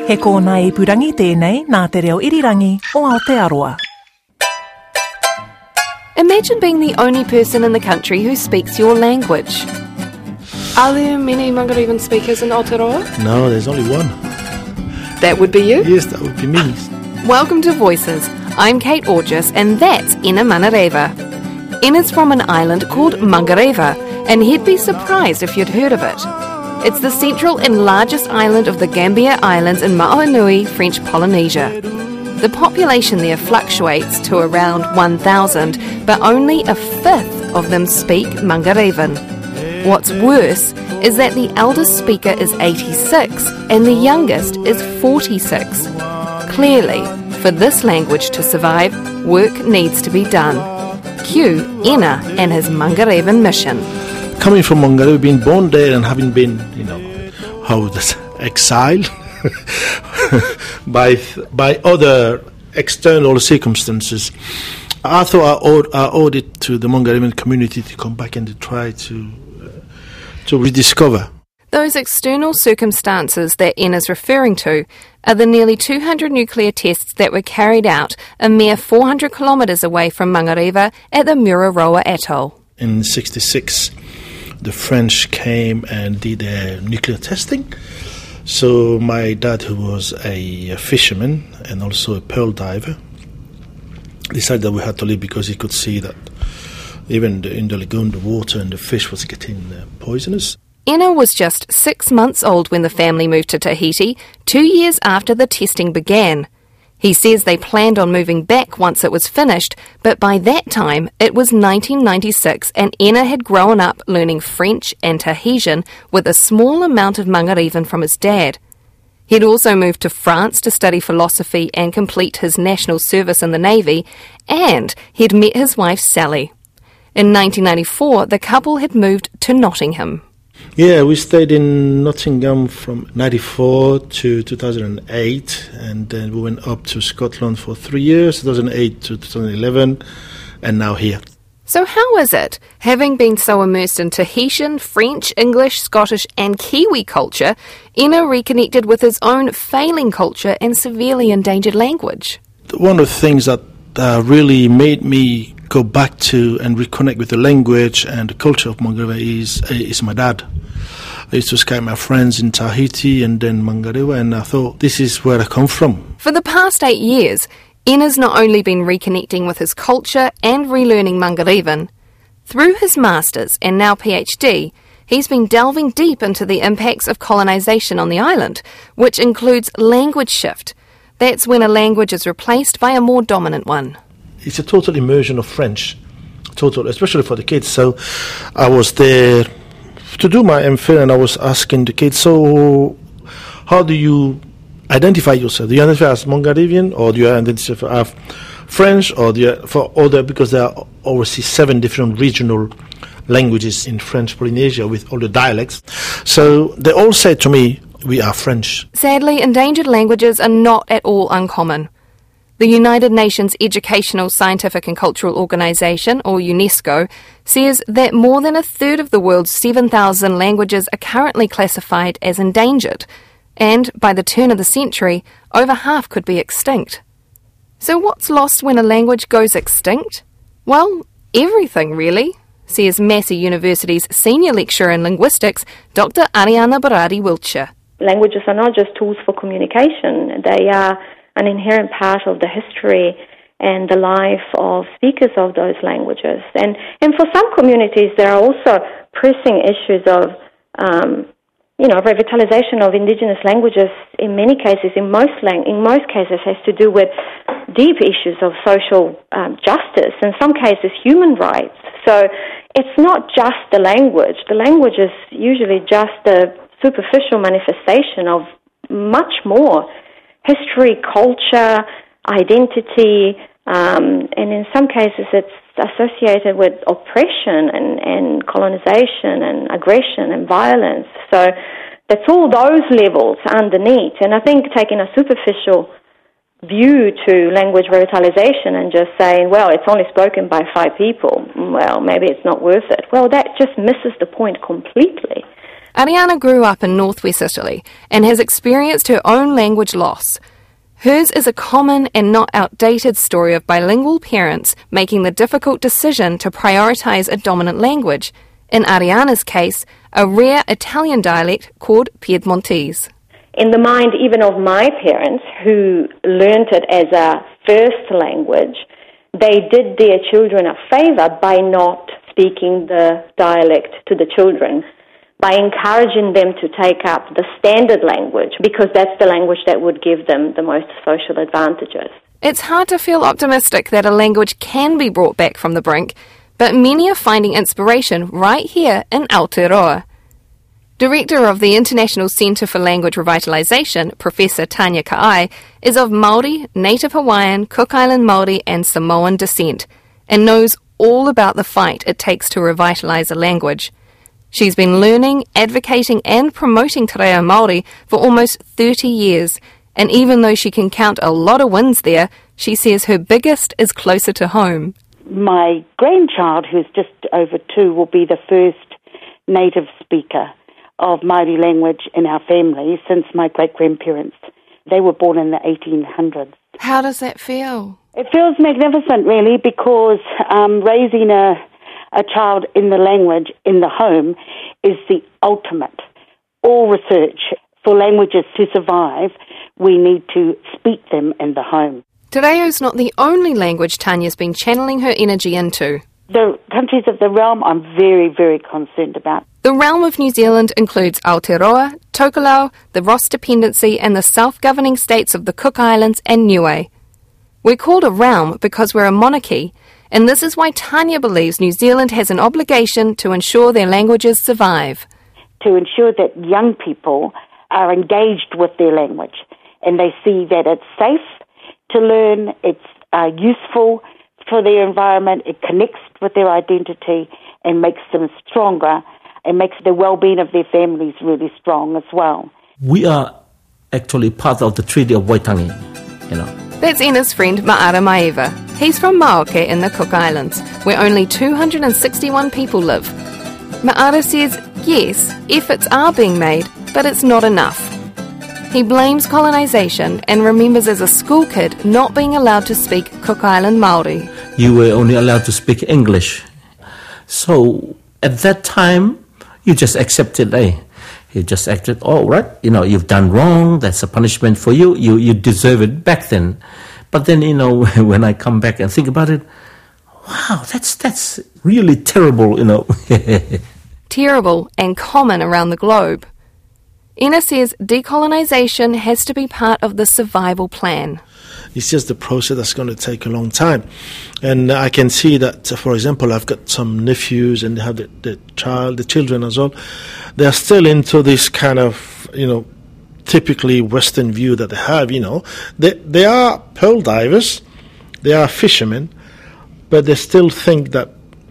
He kōna ipurangi tēnei nā te reo irirangi o Aotearoa. Imagine being the only person in the country who speaks your language. Are there many Mangarivan speakers in Aotearoa? No, there's only one. That would be you? Yes, that would be me. Welcome to Voices. I'm Kate Orgis, and that's Ina Manareva. Ina's from an island called Mangareva, and he'd be surprised if you'd heard of it. It's the central and largest island of the Gambier Islands in Ma'anui, French Polynesia. The population there fluctuates to around 1,000, but only a fifth of them speak Mangarevan. What's worse is that the eldest speaker is 86 and the youngest is 46. Clearly, for this language to survive, work needs to be done. Cue Ina and his Mangarevan mission. Coming from Mangareva, being born there and having been, exiled by other external circumstances, I thought I owed it to the Mangarevan community to come back and to try to rediscover. Those external circumstances that Ina's referring to are the nearly 200 nuclear tests that were carried out a mere 400 kilometres away from Mangareva at the Mururoa Atoll. In 1966, the French came and did their nuclear testing. So my dad, who was a fisherman and also a pearl diver, decided that we had to leave because he could see that even in the lagoon, the water and the fish was getting poisonous. Ina was just 6 months old when the family moved to Tahiti, 2 years after the testing began. He says they planned on moving back once it was finished, but by that time it was 1996 and Ina had grown up learning French and Tahitian with a small amount of Mangarevan from his dad. He'd also moved to France to study philosophy and complete his national service in the Navy, and he'd met his wife Sally. In 1994, the couple had moved to Nottingham. Yeah, we stayed in Nottingham from 1994 to 2008, and then we went up to Scotland for 3 years, 2008 to 2011, and now here. So how is it, having been so immersed in Tahitian, French, English, Scottish and Kiwi culture, Ina reconnected with his own failing culture and severely endangered language? One of the things that really made me go back to and reconnect with the language and the culture of Mangareva is my dad. I used to Skype my friends in Tahiti and then Mangareva, and I thought, this is where I come from. For the past 8 years, Ina's not only been reconnecting with his culture and relearning Mangarevan. Through his Masters and now PhD, he's been delving deep into the impacts of colonisation on the island, which includes language shift. That's when a language is replaced by a more dominant one. It's a total immersion of French, especially for the kids. So I was there to do my MPhil, and I was asking the kids, so how do you identify yourself? Do you identify as Mangarevan, or do you identify as French, or because there are obviously 7 different regional languages in French Polynesia with all the dialects. So they all said to me, we are French. Sadly, endangered languages are not at all uncommon. The United Nations Educational, Scientific and Cultural Organization, or UNESCO, says that more than a third of the world's 7,000 languages are currently classified as endangered, and by the turn of the century, over half could be extinct. So what's lost when a language goes extinct? Well, everything really, says Massey University's Senior Lecturer in Linguistics, Dr. Ariana Baradi-Wiltshire. Languages are not just tools for communication, they are an inherent part of the history and the life of speakers of those languages. And for some communities, there are also pressing issues of, revitalization of indigenous languages. In many cases, in most cases, has to do with deep issues of social justice. In some cases, human rights. So it's not just the language. The language is usually just a superficial manifestation of much more. History, culture, identity, and in some cases it's associated with oppression and colonization and aggression and violence. So that's all those levels underneath. And I think taking a superficial view to language revitalization and just saying, well, it's only spoken by 5 people, well, maybe it's not worth it. Well, that just misses the point completely. Ariana grew up in northwest Italy and has experienced her own language loss. Hers is a common and not outdated story of bilingual parents making the difficult decision to prioritise a dominant language. In Ariana's case, a rare Italian dialect called Piedmontese. In the mind even of my parents, who learnt it as a first language, they did their children a favour by not speaking the dialect to the children, by encouraging them to take up the standard language, because that's the language that would give them the most social advantages. It's hard to feel optimistic that a language can be brought back from the brink, but many are finding inspiration right here in Aotearoa. Director of the International Centre for Language Revitalisation, Professor Tanya Ka'ai, is of Māori, Native Hawaiian, Cook Island Māori and Samoan descent, and knows all about the fight it takes to revitalise a language. She's been learning, advocating and promoting te reo Māori for almost 30 years, and even though she can count a lot of wins there, she says her biggest is closer to home. My grandchild, who's just over 2, will be the first native speaker of Māori language in our family since my great-grandparents. They were born in the 1800s. How does that feel? It feels magnificent, really, because raising a child in the language in the home is the ultimate. All research for languages to survive, we need to speak them in the home. Te reo's not the only language Tanya's been channeling her energy into. The countries of the realm I'm very, very concerned about. The realm of New Zealand includes Aotearoa, Tokelau, the Ross Dependency and the self-governing states of the Cook Islands and Niue. We're called a realm because we're a monarchy, and this is why Tanya believes New Zealand has an obligation to ensure their languages survive. To ensure that young people are engaged with their language and they see that it's safe to learn, it's useful for their environment, it connects with their identity and makes them stronger and makes the well-being of their families really strong as well. We are actually part of the Treaty of Waitangi, That's Ena's friend Ma'ara Maeva. He's from Maoke in the Cook Islands, where only 261 people live. Ma'ara says, yes, efforts are being made, but it's not enough. He blames colonisation and remembers as a school kid not being allowed to speak Cook Island Māori. You were only allowed to speak English. So at that time, you just accepted, You just acted, right, you've done wrong, that's a punishment for you, you deserve it back then. But then, when I come back and think about it, wow, that's really terrible, Terrible and common around the globe. Ena says decolonisation has to be part of the survival plan. It's just the process that's going to take a long time. And I can see that, for example, I've got some nephews and they have the children as well. They're still into this kind of, typically Western view that they have, They are pearl divers, they are fishermen, but they still think that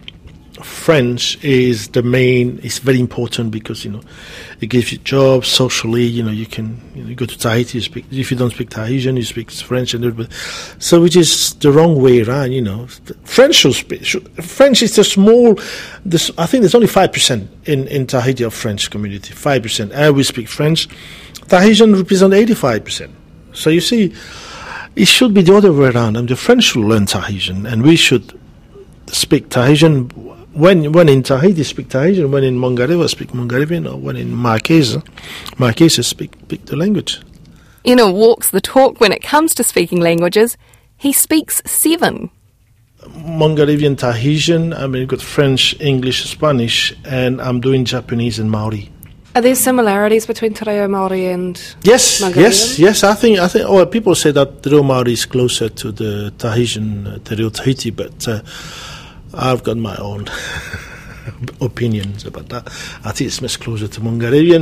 French is the main, it's very important because, it gives you jobs socially, you can, you go to Tahiti, if you don't speak Tahitian, you speak French and everybody. So which is the wrong way around, French French is a small, I think there's only 5% in Tahiti of French community, 5%. And we speak French. Tahitian represent 85%. So you see, it should be the other way around. The French should learn Tahitian and we should speak Tahitian. When in Tahiti, speak Tahitian. When in Mangareva, speak Mangarivian. Or when in Marquesa, speak the language. Ena walks the talk when it comes to speaking languages. He speaks 7. Mangarivian, Tahitian. I've got French, English, Spanish, and I'm doing Japanese and Maori. Are there similarities between te reo Māori and Mangarivian? Yes. I think. People say that te reo Māori is closer to the Tahitian te reo Tahiti, but I've got my own opinions about that. I think it's much closer to Mangarivian.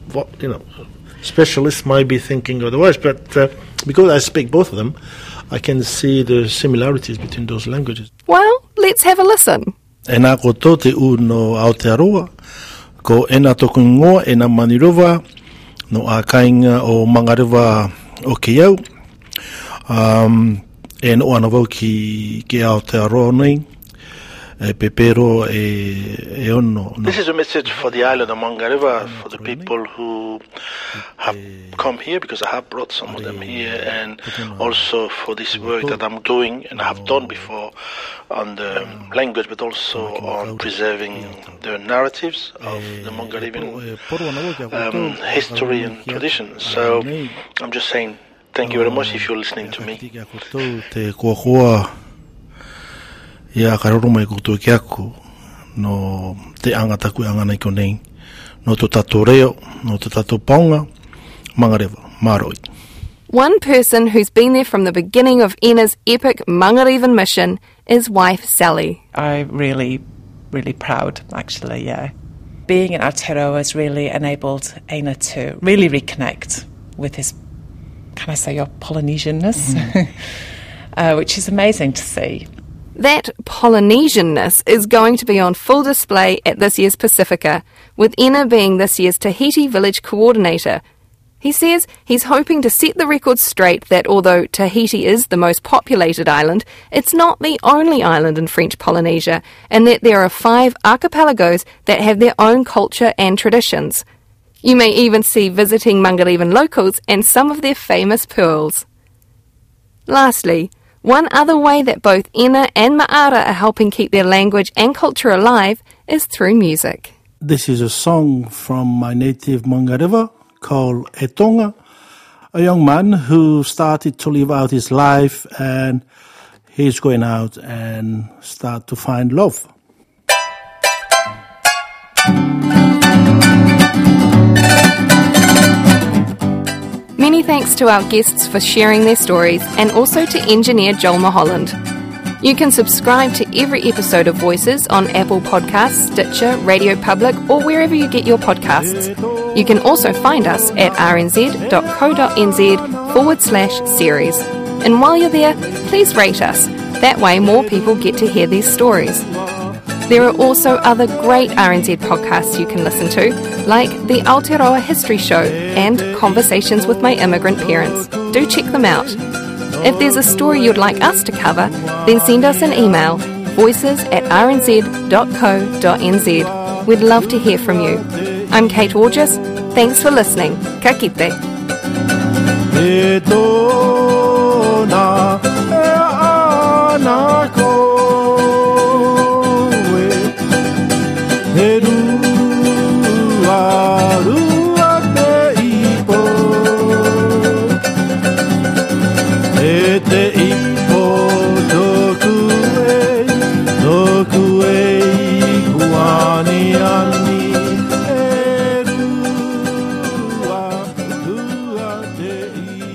Specialists might be thinking otherwise, but because I speak both of them, I can see the similarities between those languages. Well, let's have a listen. E nā koto te u no Aotearoa, ko ena toku ngoa e nā Manirova, no a kainga o Mangarewa o ke iau, e no ana wau ki Aotearoa nei. pepero e ono. This is a message for the island of Mangareva, for the people who have come here, because I have brought some of them here, and also for this work that I'm doing and I have done before on the language, but also on preserving the narratives of the Mangarevan history and tradition. So I'm just saying thank you very much if you're listening to me. Ia karoro mai koutou ki aku no te anga taku anga nei konei no to tato reo no to tato paunga Mangareva maroi. One person who's been there from the beginning of Ina's epic Mangarevan mission is wife Sally. I'm really proud, actually, yeah. Being in Aotearoa has really enabled Ina to really reconnect with his, can I say, your Polynesianness, which is amazing to see. That Polynesianness is going to be on full display at this year's Pacifica, with Ina being this year's Tahiti Village Coordinator. He says he's hoping to set the record straight that although Tahiti is the most populated island, it's not the only island in French Polynesia, and that there are 5 archipelagos that have their own culture and traditions. You may even see visiting Mangarevan locals and some of their famous pearls. Lastly, one other way that both Ina and Ma'ara are helping keep their language and culture alive is through music. This is a song from my native Mangareva called E Tonga, a young man who started to live out his life, and he's going out and start to find love. Many thanks to our guests for sharing their stories, and also to engineer Joel Mulholland. You can subscribe to every episode of Voices on Apple Podcasts, Stitcher, Radio Public, or wherever you get your podcasts. You can also find us at rnz.co.nz/series. And while you're there, please rate us. That way more people get to hear these stories. There are also other great RNZ podcasts you can listen to, like the Aotearoa History Show and Conversations with My Immigrant Parents. Do check them out. If there's a story you'd like us to cover, then send us an email, voices@rnz.co.nz. We'd love to hear from you. I'm Kate Orgis. Thanks for listening. Ka kite. Te